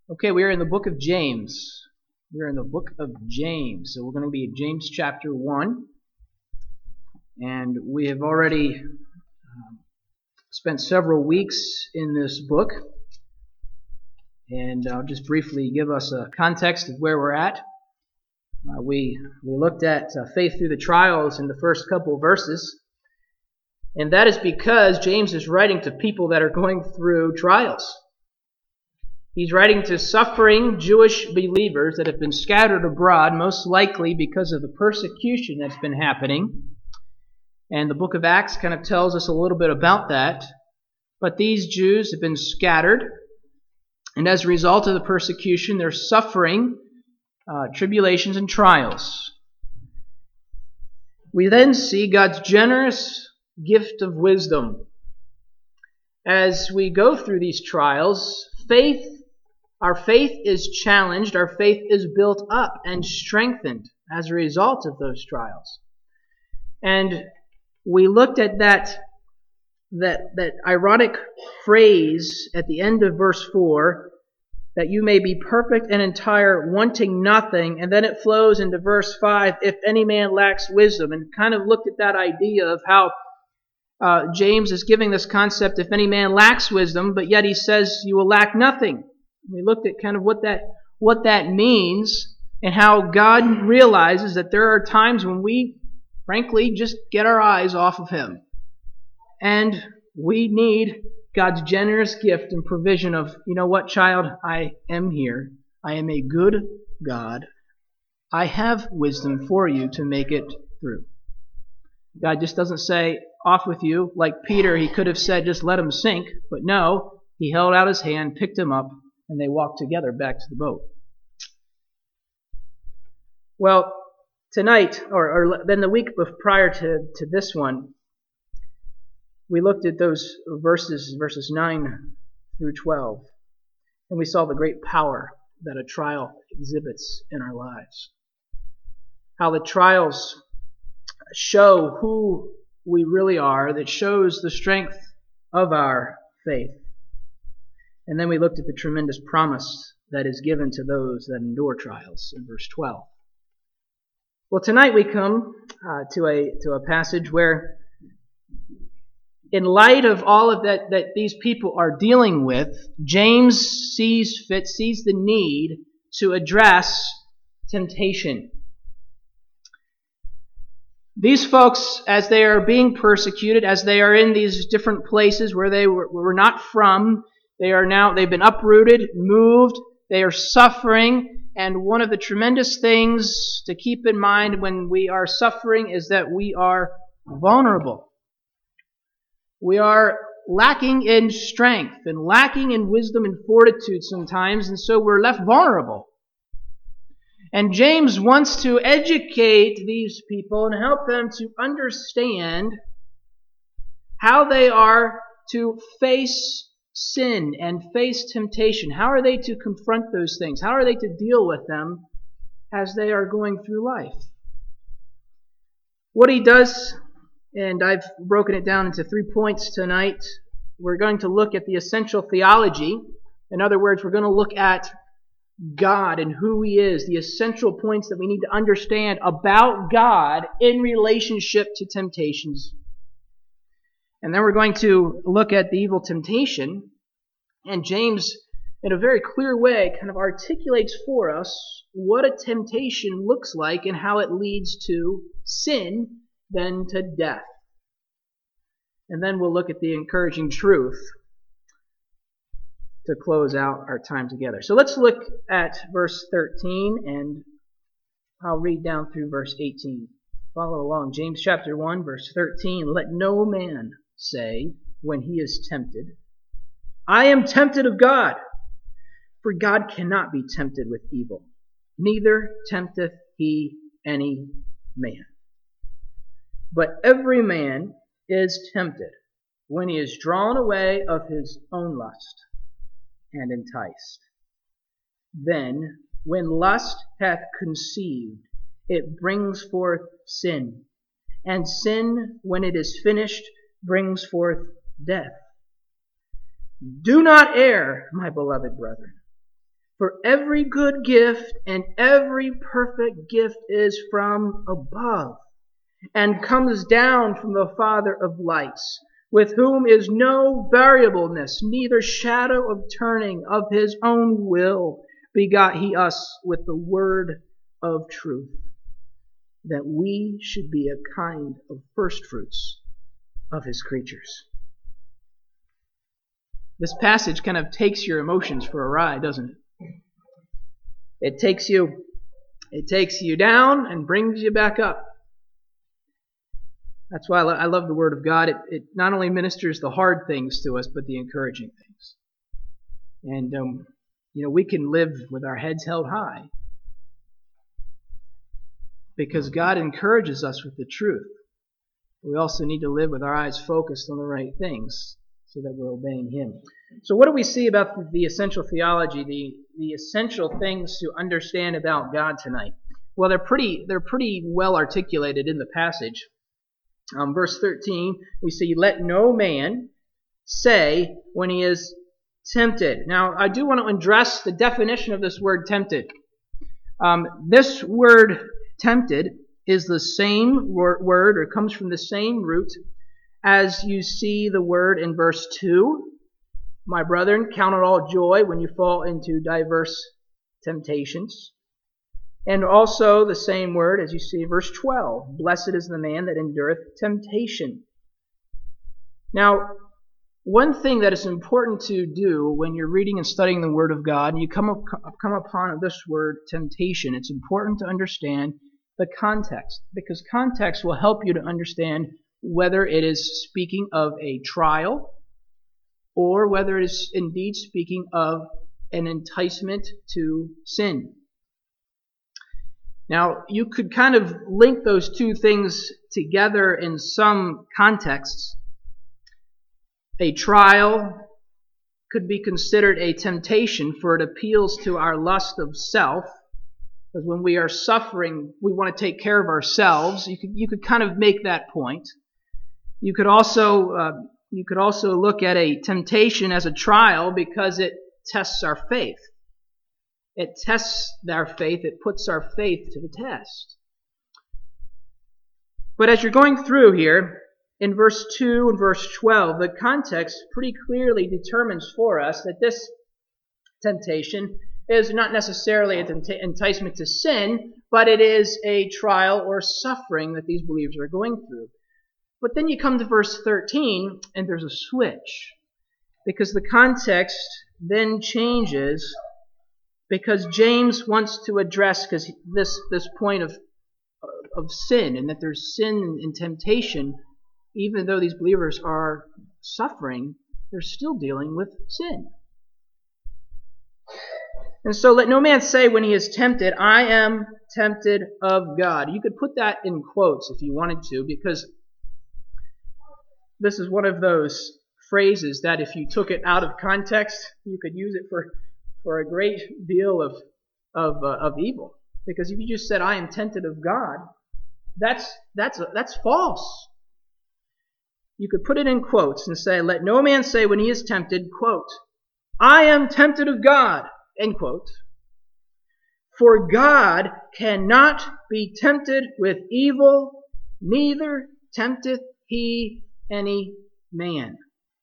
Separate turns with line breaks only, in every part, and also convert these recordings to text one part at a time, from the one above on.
Okay, we are in the book of James. We're in the book of James. So we're going to be in James chapter 1. And we have already spent several weeks in this book. And I'll just briefly give us a context of where we're at. We looked at faith through the trials in the first couple of verses. And that is because James is writing to people that are going through trials. He's writing to suffering Jewish believers that have been scattered abroad, most likely because of the persecution that's been happening. And the book of Acts kind of tells us a little bit about that. But these Jews have been scattered, and as a result of the persecution, they're suffering tribulations and trials. We then see God's generous gift of wisdom. As we go through these trials, our faith is challenged, our faith is built up and strengthened as a result of those trials. And we looked at that ironic phrase at the end of verse 4, that you may be perfect and entire, wanting nothing, and then it flows into verse 5, if any man lacks wisdom, and kind of looked at that idea of how James is giving this concept, if any man lacks wisdom, but yet he says you will lack nothing. We looked at kind of what that means, and how God realizes that there are times when we, frankly, just get our eyes off of Him. And we need God's generous gift and provision of, you know what, child, I am here. I am a good God. I have wisdom for you to make it through. God just doesn't say, off with you. Like Peter, he could have said, just let him sink. But no, he held out his hand, picked him up, and they walked together back to the boat. Well, tonight, or then the week prior to this one, we looked at those verses 9 through 12, and we saw the great power that a trial exhibits in our lives. How the trials show who we really are, that shows the strength of our faith. And then we looked at the tremendous promise that is given to those that endure trials in verse 12. Well, tonight we come to a passage where, in light of all of that these people are dealing with, James sees the need to address temptation. These folks, as they are being persecuted, as they are in these different places where they were not from, they've been uprooted, moved, they are suffering, and one of the tremendous things to keep in mind when we are suffering is that we are vulnerable. We are lacking in strength and lacking in wisdom and fortitude sometimes, and so we're left vulnerable. And James wants to educate these people and help them to understand how they are to face sin and face temptation. How are they to confront those things? How are they to deal with them as they are going through life? What he does, and I've broken it down into 3 points tonight. We're going to look at the essential theology. In other words, we're going to look at God and who He is, the essential points that we need to understand about God in relationship to temptations. And then we're going to look at the evil temptation. And James, in a very clear way, kind of articulates for us what a temptation looks like and how it leads to sin, then to death. And then we'll look at the encouraging truth to close out our time together. So let's look at verse 13, and I'll read down through verse 18. Follow along. James chapter 1, verse 13. Let no man say when he is tempted, I am tempted of God. For God cannot be tempted with evil, neither tempteth He any man. But every man is tempted when he is drawn away of his own lust and enticed. Then, when lust hath conceived, it brings forth sin. And sin, when it is finished, brings forth death. Do not err, my beloved brethren. For every good gift and every perfect gift is from above, and comes down from the Father of lights, with whom is no variableness, neither shadow of turning. Of his own will begot he us with the word of truth, that we should be a kind of firstfruits of his creatures. This passage kind of takes your emotions for a ride, doesn't it? It takes you down and brings you back up. That's why I love the Word of God. It not only ministers the hard things to us, but the encouraging things. And, we can live with our heads held high because God encourages us with the truth. We also need to live with our eyes focused on the right things so that we're obeying Him. So what do we see about the essential theology, the essential things to understand about God tonight? Well, they're pretty well articulated in the passage. Verse 13, we see, let no man say when he is tempted. Now, I do want to address the definition of this word tempted. This word tempted is the same word, or comes from the same root as you see the word in verse 2. My brethren, count it all joy when you fall into diverse temptations. And also the same word as you see in verse 12. Blessed is the man that endureth temptation. Now, one thing that is important to do when you're reading and studying the Word of God, and you come upon this word temptation, it's important to understand the context, because context will help you to understand whether it is speaking of a trial or whether it is indeed speaking of an enticement to sin. Now, you could kind of link those two things together in some contexts. A trial could be considered a temptation, for it appeals to our lust of self. Because when we are suffering, we want to take care of ourselves. You could kind of make that point. You could also look at a temptation as a trial because it tests our faith. It tests our faith. It puts our faith to the test. But as you're going through here, in verse 2 and verse 12, the context pretty clearly determines for us that this temptation is not necessarily an enticement to sin, but it is a trial or suffering that these believers are going through. But then you come to verse 13, and there's a switch. Because the context then changes, because James wants to address this point of sin, and that there's sin and temptation. Even though these believers are suffering, they're still dealing with sin. And so let no man say when he is tempted, I am tempted of God. You could put that in quotes if you wanted to, because this is one of those phrases that if you took it out of context, you could use it for a great deal of evil. Because if you just said, I am tempted of God, that's false. You could put it in quotes and say, let no man say when he is tempted, quote, I am tempted of God, end quote. For God cannot be tempted with evil, neither tempteth he any man.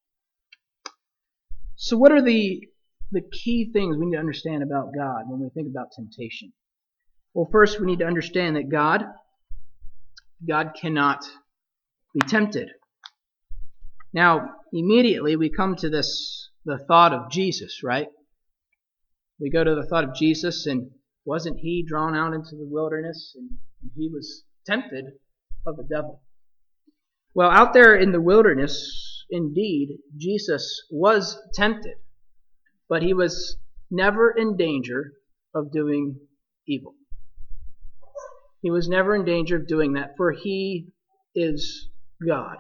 So what are the key things we need to understand about God when we think about temptation? Well, first we need to understand that God cannot be tempted. Now, immediately we come to the thought of Jesus, right? We go to the thought of Jesus, and wasn't he drawn out into the wilderness and he was tempted of the devil? Well, out there in the wilderness, indeed, Jesus was tempted, but he was never in danger of doing evil. He was never in danger of doing that, for he is God.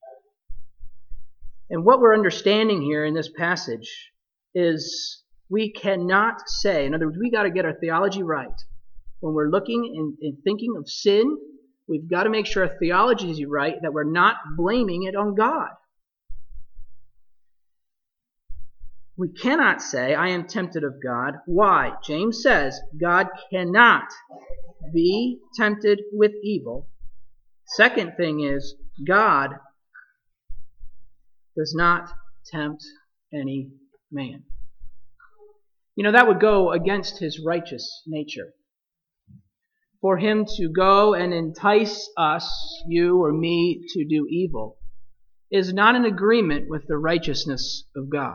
And what we're understanding here in this passage is we cannot say, in other words, we got to get our theology right. When we're looking and thinking of sin, we've got to make sure our theology is right, that we're not blaming it on God. We cannot say, I am tempted of God. Why? James says, God cannot be tempted with evil. Second thing is, God does not tempt any man. That would go against his righteous nature. For him to go and entice us, you or me, to do evil is not in agreement with the righteousness of God.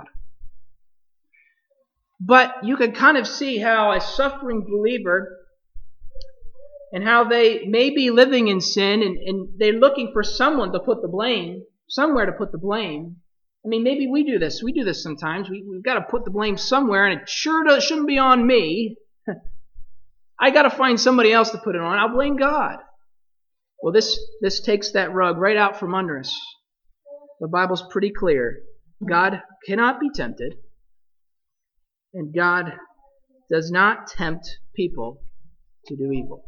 But you can kind of see how a suffering believer and how they may be living in sin and they're looking for someone to put the blame, somewhere to put the blame. Maybe we do this. We do this sometimes. We've got to put the blame somewhere, and it sure shouldn't be on me. I got to find somebody else to put it on. I'll blame God. Well, this takes that rug right out from under us. The Bible's pretty clear. God cannot be tempted, and God does not tempt people to do evil.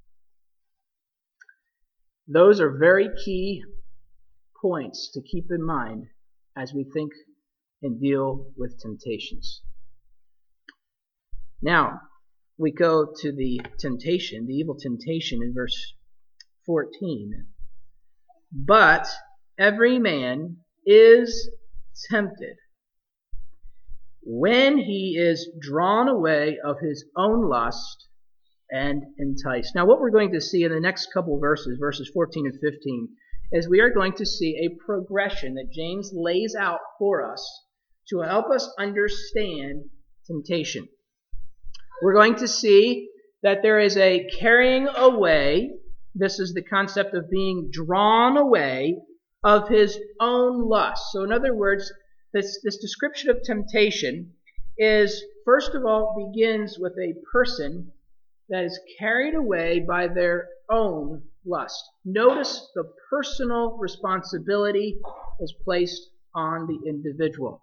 Those are very key points to keep in mind as we think and deal with temptations. Now, we go to the temptation, the evil temptation in verse 14. But every man is tempted when he is drawn away of his own lust and enticed. Now, what we're going to see in the next couple verses, verses 14 and 15, is we are going to see a progression that James lays out for us to help us understand temptation. We're going to see that there is a carrying away. This is the concept of being drawn away of his own lust. So in other words, this description of temptation is, first of all, begins with a person that is carried away by their own lust. Notice the personal responsibility is placed on the individual.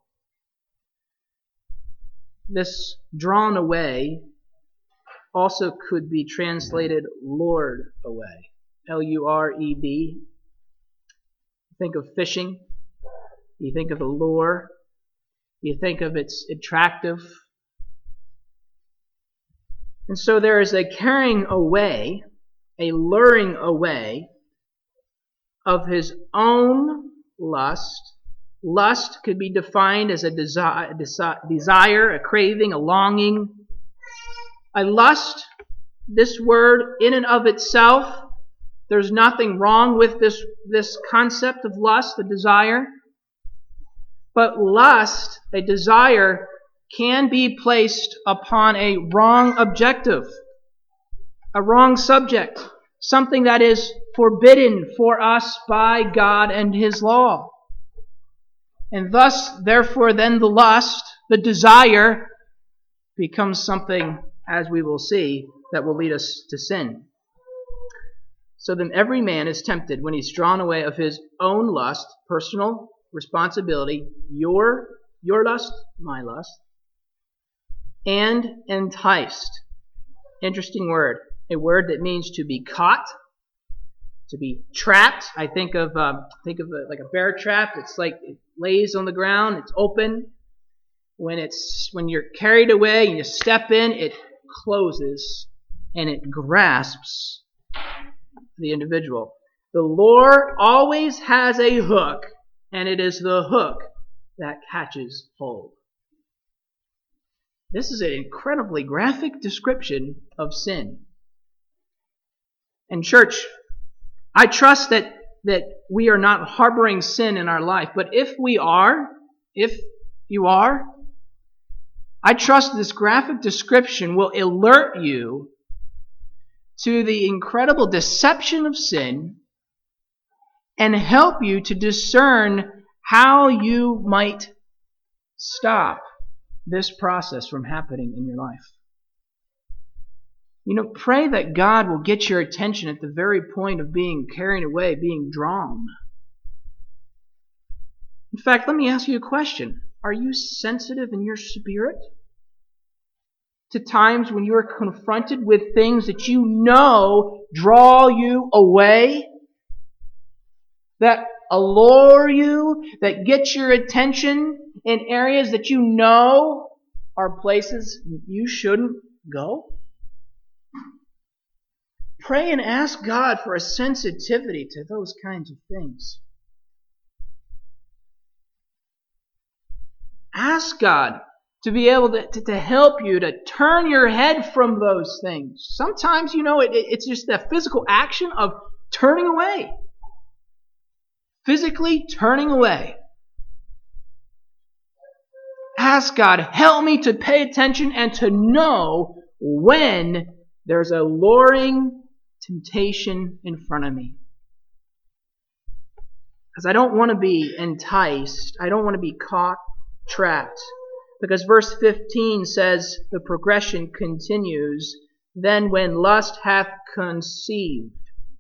This drawn away also could be translated lured away. L-U-R-E-D. Think of fishing. You think of the lure. You think of its attractive. And so there is a carrying away, a luring away of his own lust. Lust could be defined as a desire, a craving, a longing. A lust, this word in and of itself, there's nothing wrong with this concept of lust, a desire. But lust, a desire, can be placed upon a wrong objective, a wrong subject, something that is forbidden for us by God and His law. And thus, therefore, then the lust, the desire, becomes something, as we will see, that will lead us to sin. So then every man is tempted when he's drawn away of his own lust, personal responsibility, your lust, my lust, and enticed. Interesting word. A word that means to be caught, to be trapped. I think of like a bear trap. It's like it lays on the ground. It's open. When you're carried away and you step in, it closes and it grasps the individual. The lure always has a hook, and it is the hook that catches hold. This is an incredibly graphic description of sin. And church, I trust that we are not harboring sin in our life. But if you are, I trust this graphic description will alert you to the incredible deception of sin and help you to discern how you might stop this process from happening in your life. Pray that God will get your attention at the very point of being carried away, being drawn. In fact, let me ask you a question. Are you sensitive in your spirit to times when you are confronted with things that you know draw you away, that allure you, that get your attention in areas that you know are places you shouldn't go? Pray and ask God for a sensitivity to those kinds of things. Ask God to be able to help you to turn your head from those things. Sometimes, it's just the physical action of turning away. Physically turning away. Ask God, help me to pay attention and to know when there's a luring temptation in front of me. Because I don't want to be enticed. I don't want to be caught, trapped. Because verse 15 says the progression continues, then when lust hath conceived.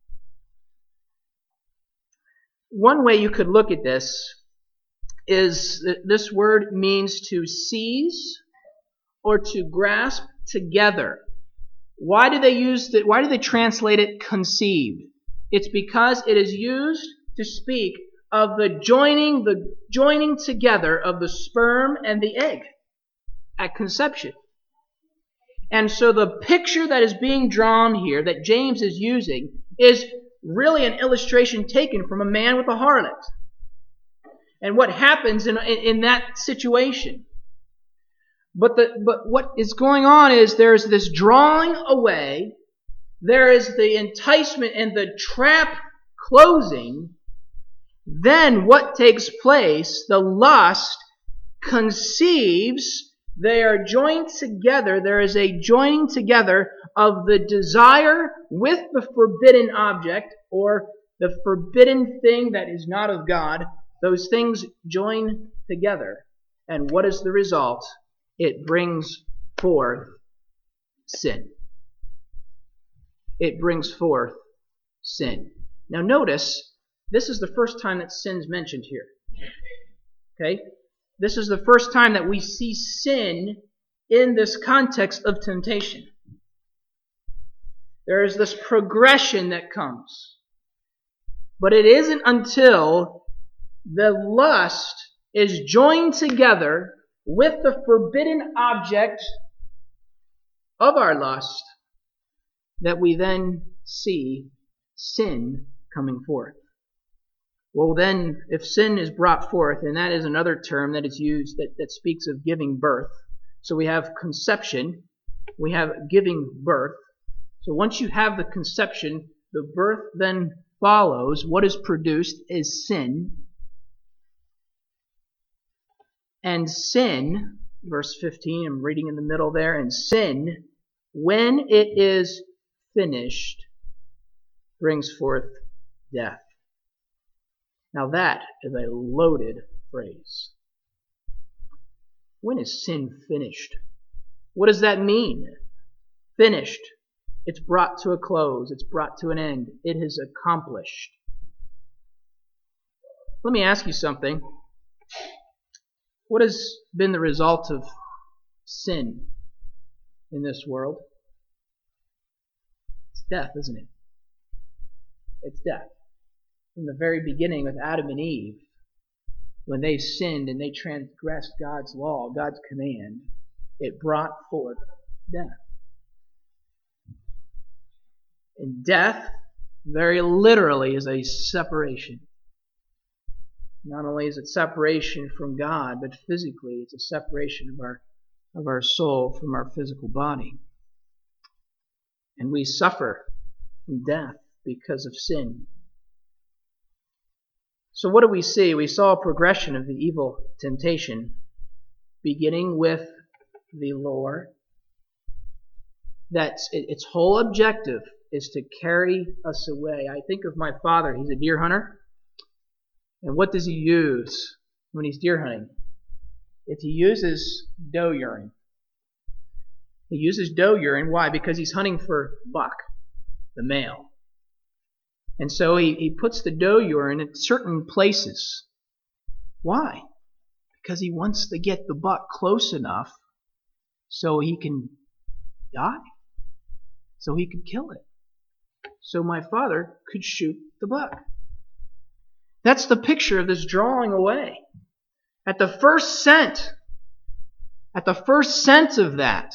One way you could look at this is that this word means to seize or to grasp together. Why do they translate it conceived? It's because it is used to speak of the joining together of the sperm and the egg at conception. And so the picture that is being drawn here, that James is using, is really an illustration taken from a man with a harlot. And what happens in that situation. But what is going on is there's this drawing away, there is the enticement and the trap closing. Then what takes place? The lust conceives. They are joined together. There is a joining together of the desire with the forbidden object or the forbidden thing that is not of God. Those things join together. And what is the result? It brings forth sin. It brings forth sin. Now notice, this is the first time that sin's mentioned here. Okay? This is the first time that we see sin in this context of temptation. There is this progression that comes. But it isn't until the lust is joined together with the forbidden object of our lust that we then see sin coming forth. Well then, if sin is brought forth, and that is another term that is used that speaks of giving birth. So we have conception, we have giving birth. So once you have the conception, the birth then follows. What is produced is sin. And sin, verse 15, I'm reading in the middle there, and sin, when it is finished, brings forth death. Now that is a loaded phrase. When is sin finished? What does that mean? Finished. It's brought to a close. It's brought to an end. It is accomplished. Let me ask you something. What has been the result of sin in this world? It's death, isn't it? It's death. From the very beginning with Adam and Eve, when they sinned and they transgressed God's law, God's command, it brought forth death. And death, very literally, is a separation. Not only is it separation from God, but physically it's a separation of our soul from our physical body. And we suffer from death because of sin. So what do we see? We saw a progression of the evil temptation, beginning with the lure. That's its whole objective is to carry us away. I think of my father. He's a deer hunter. And what does he use when he's deer hunting? He uses doe urine. He uses doe urine. Why? Because he's hunting for buck, the male. And so he puts the doe urine at certain places. Why? Because he wants to get the buck close enough so he can die. So he could kill it. So my father could shoot the buck. That's the picture of this drawing away. At the first scent of that,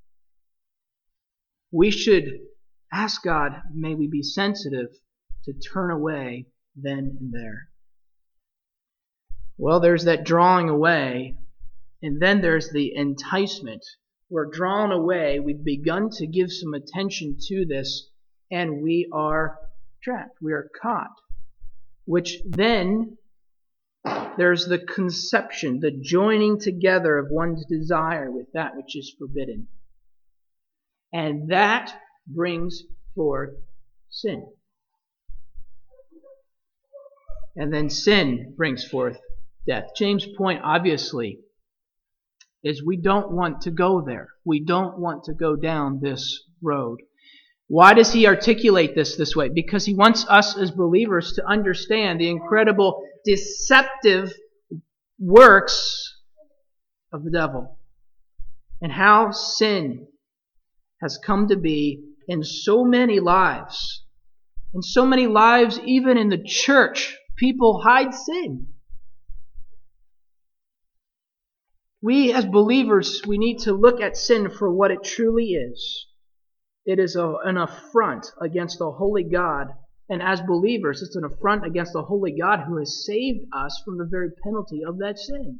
we should ask God, may we be sensitive to turn away then and there. Well, there's that drawing away, and then there's the enticement. We're drawn away, we've begun to give some attention to this, and we are trapped, we are caught. Which then, there's the conception, the joining together of one's desire with that which is forbidden. And that brings forth sin. And then sin brings forth death. James' point, obviously, is we don't want to go there. We don't want to go down this road. Why does he articulate this way? Because he wants us as believers to understand the incredible deceptive works of the devil and how sin has come to be in so many lives. In so many lives, even in the church, people hide sin. We as believers, we need to look at sin for what it truly is. It is an affront against the holy God. And as believers, it's an affront against the holy God who has saved us from the very penalty of that sin.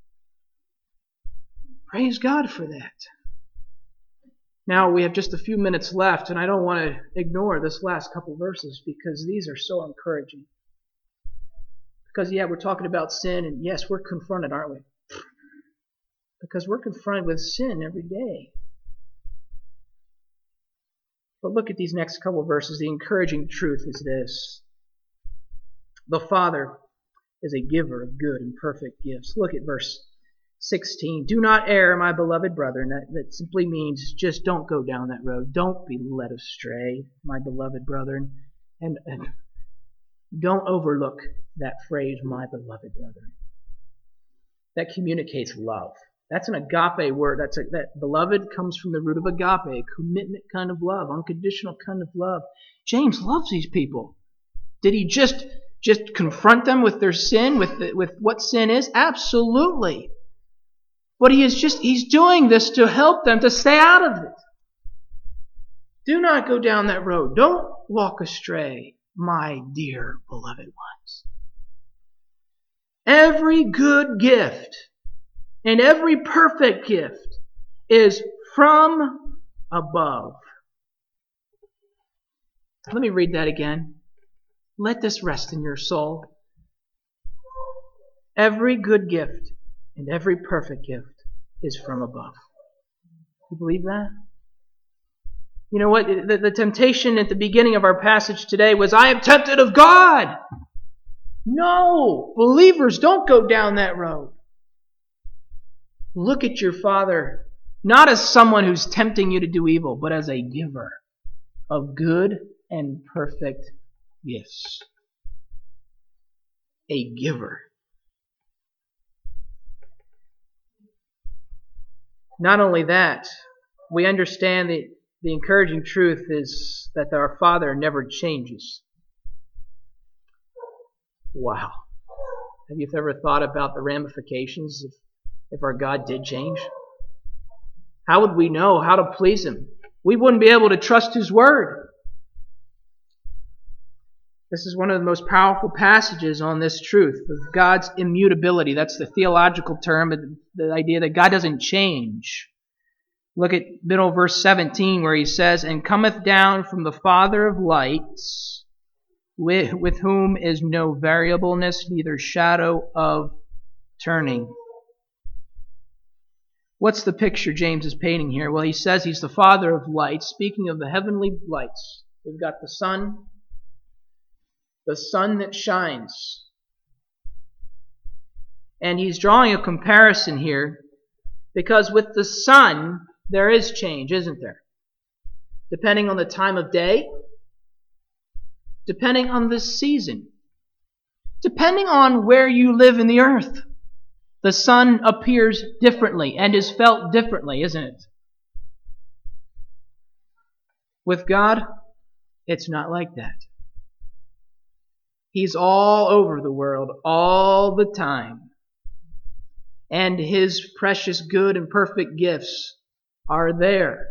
Praise God for that. Now we have just a few minutes left, and I don't want to ignore this last couple verses because these are so encouraging. Because, we're talking about sin, and yes, we're confronted, aren't we? Because we're confronted with sin every day. But look at these next couple verses. The encouraging truth is this. The Father is a giver of good and perfect gifts. Look at verse 16. Do not err, my beloved brethren. That simply means just don't go down that road. Don't be led astray, my beloved brethren. And don't overlook that phrase, my beloved brethren. That communicates love. That's an agape word. That beloved comes from the root of agape, a commitment kind of love, unconditional kind of love. James loves these people. Did he just confront them with their sin, with what sin is? Absolutely. But he's doing this to help them to stay out of it. Do not go down that road. Don't walk astray, my dear beloved ones. Every good gift and every perfect gift is from above. Let me read that again. Let this rest in your soul. Every good gift and every perfect gift is from above. You believe that? You know what? The temptation at the beginning of our passage today was, I am tempted of God. No, believers, don't go down that road. Look at your Father, not as someone who's tempting you to do evil, but as a giver of good and perfect gifts. A giver. Not only that, we understand that the encouraging truth is that our Father never changes. Wow. Have you ever thought about the ramifications if our God did change? How would we know how to please Him? We wouldn't be able to trust His Word. This is one of the most powerful passages on this truth of God's immutability. That's the theological term, the idea that God doesn't change. Look at middle verse 17 where he says, and cometh down from the Father of lights, with whom is no variableness, neither shadow of turning. What's the picture James is painting here? Well, he says he's the Father of lights, speaking of the heavenly lights. We've got the sun that shines. And he's drawing a comparison here because with the sun, there is change, isn't there? Depending on the time of day, depending on the season, depending on where you live in the earth. The sun appears differently and is felt differently, isn't it? With God, it's not like that. He's all over the world all the time. and His precious, good, and perfect gifts are there.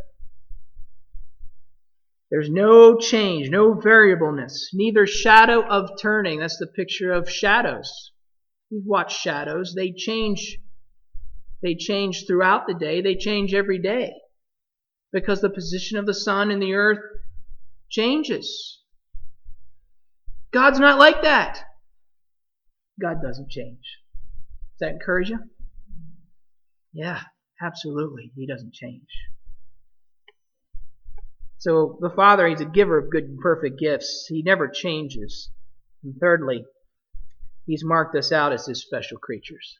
There's no change, no variableness, neither shadow of turning. That's the picture of shadows. You've watched shadows. They change. They change throughout the day. They change every day because the position of the sun and the earth changes. God's not like that. God doesn't change. Does that encourage you? Yeah, absolutely. He doesn't change. So the Father, He's a giver of good and perfect gifts. He never changes. And thirdly, He's marked us out as His special creatures.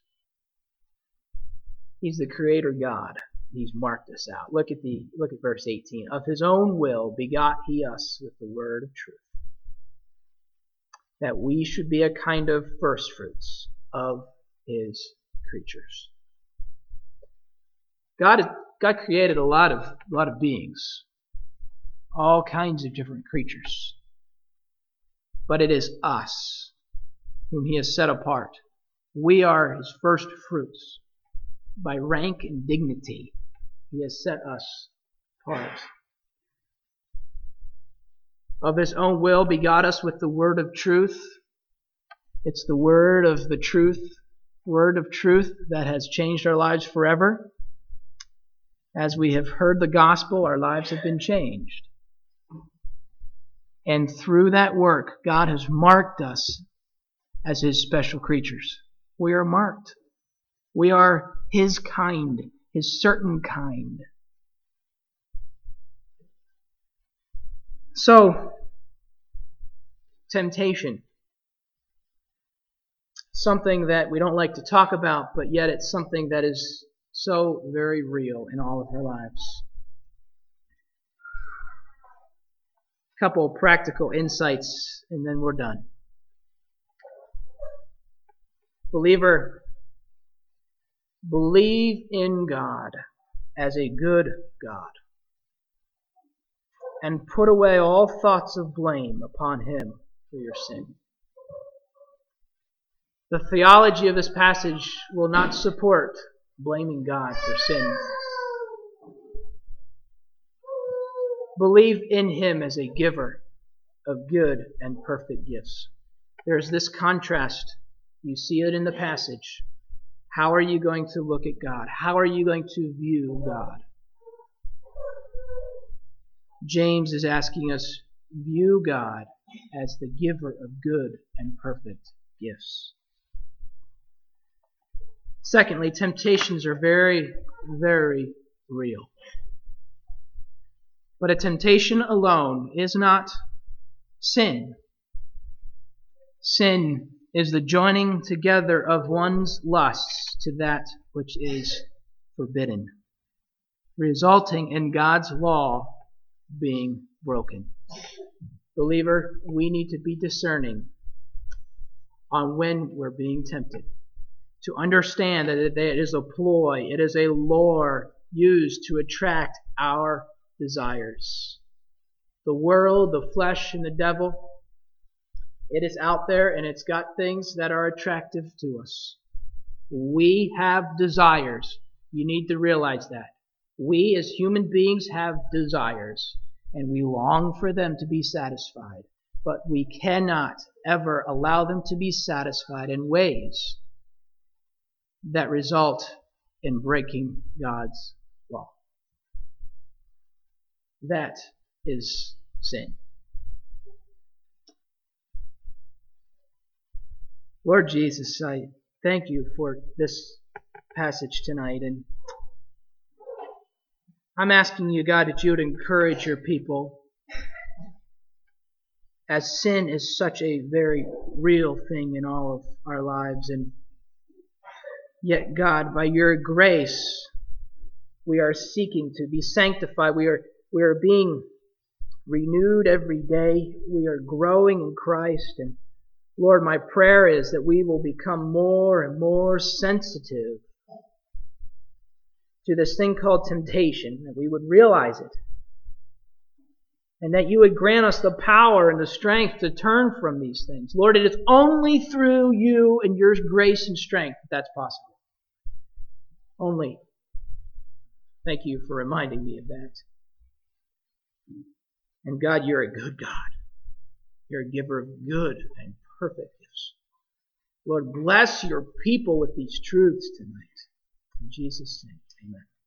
He's the Creator God. He's marked us out. Look at verse 18. Of His own will begot He us with the word of truth, that we should be a kind of firstfruits of His creatures. God created a lot of beings, all kinds of different creatures. But it is us whom He has set apart. We are His first fruits. By rank and dignity, He has set us apart. Of His own will begot us with the word of truth. It's the word of truth that has changed our lives forever. As we have heard the gospel, our lives have been changed. And through that work, God has marked us as His special creatures. We are marked. We are His kind, His certain kind. So, temptation. Something that we don't like to talk about, but yet it's something that is so very real in all of our lives. A couple of practical insights, and then we're done. Believer, believe in God as a good God, and put away all thoughts of blame upon Him for your sin. The theology of this passage will not support blaming God for sin. Believe in Him as a giver of good and perfect gifts. There's this contrast. You see it in the passage. How are you going to look at God? How are you going to view God? James is asking us, view God as the giver of good and perfect gifts. Secondly, temptations are very, very real. But a temptation alone is not sin. Sin is the joining together of one's lusts to that which is forbidden, resulting in God's law being broken. Believer, we need to be discerning on when we're being tempted, to understand that it is a ploy, it is a lure used to attract our desires. The world, the flesh, and the devil, it is out there and it's got things that are attractive to us. We have desires. You need to realize that. We as human beings have desires and we long for them to be satisfied. But we cannot ever allow them to be satisfied in ways that result in breaking God's law. That is sin. Lord Jesus, I thank you for this passage tonight, and I'm asking you, God, that you would encourage your people, as sin is such a very real thing in all of our lives, and yet, God, by your grace, we are seeking to be sanctified. We are being renewed every day. We are growing in Christ. And Lord, my prayer is that we will become more and more sensitive to this thing called temptation, that we would realize it. And that you would grant us the power and the strength to turn from these things. Lord, it is only through you and your grace and strength that that's possible. only. Thank you for reminding me of that. And God, you're a good God. You're a giver of good and perfect gifts. Lord, bless your people with these truths tonight. In Jesus' name, amen.